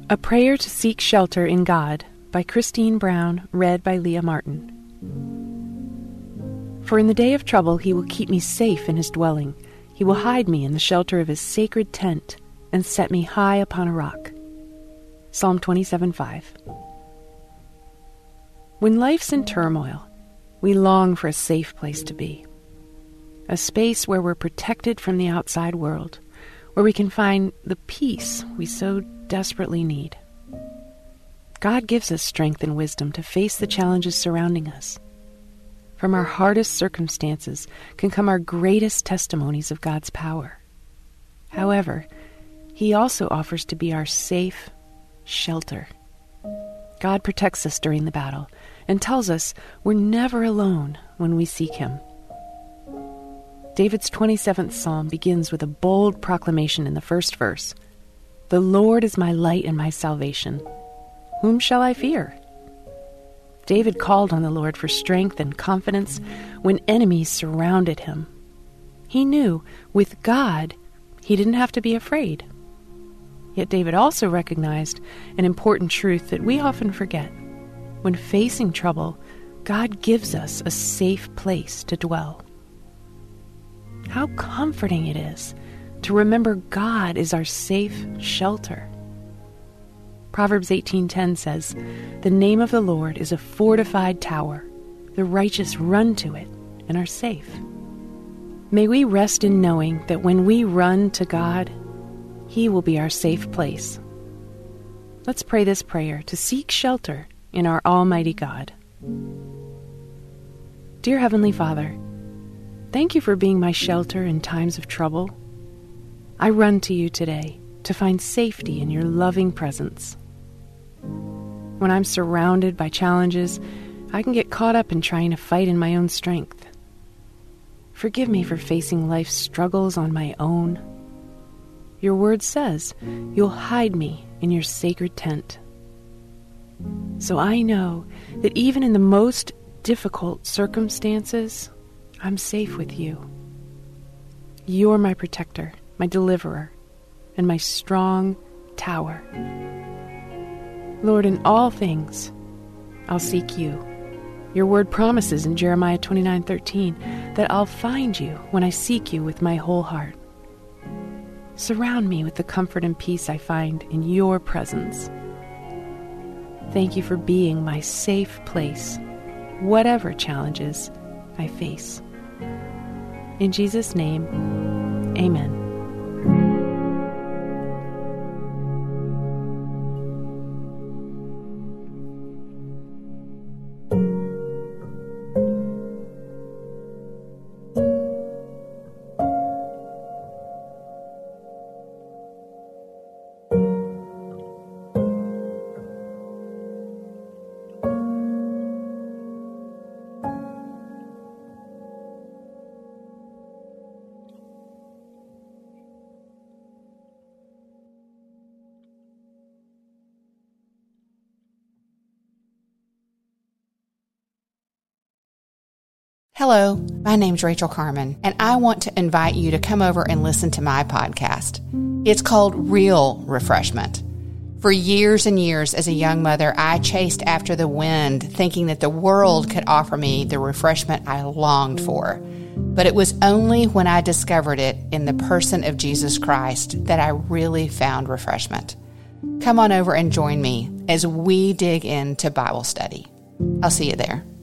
A Prayer to Seek Shelter in God by Christine Brown, read by Leah Martin. For in the day of trouble he will keep me safe in his dwelling. He will hide me in the shelter of his sacred tent and set me high upon a rock. Psalm 27:5. When life's in turmoil, we long for a safe place to be. A space where we're protected from the outside world, where we can find the peace we so desperately need. God gives us strength and wisdom to face the challenges surrounding us. From our hardest circumstances can come our greatest testimonies of God's power. However, He also offers to be our safe shelter. God protects us during the battle and tells us we're never alone when we seek Him. David's 27th Psalm begins with a bold proclamation in the first verse. The Lord is my light and my salvation. Whom shall I fear? David called on the Lord for strength and confidence when enemies surrounded him. He knew with God he didn't have to be afraid. Yet David also recognized an important truth that we often forget. When facing trouble, God gives us a safe place to dwell. How comforting it is to remember God is our safe shelter. Proverbs 18:10 says, "The name of the Lord is a fortified tower. The righteous run to it and are safe." May we rest in knowing that when we run to God, He will be our safe place. Let's pray this prayer to seek shelter in our Almighty God. Dear Heavenly Father, thank you for being my shelter in times of trouble. I run to you today to find safety in your loving presence. When I'm surrounded by challenges, I can get caught up in trying to fight in my own strength. Forgive me for facing life's struggles on my own. Your word says you'll hide me in your sacred tent. So I know that even in the most difficult circumstances, I'm safe with you. You're my protector, my deliverer, and my strong tower. Lord, in all things, I'll seek you. Your word promises in Jeremiah 29:13 that I'll find you when I seek you with my whole heart. Surround me with the comfort and peace I find in your presence. Thank you for being my safe place, whatever challenges I face. In Jesus' name, amen. Hello, my name's Rachel Carmen, and I want to invite you to come over and listen to my podcast. It's called Real Refreshment. For years and years as a young mother, I chased after the wind, thinking that the world could offer me the refreshment I longed for. But it was only when I discovered it in the person of Jesus Christ that I really found refreshment. Come on over and join me as we dig into Bible study. I'll see you there.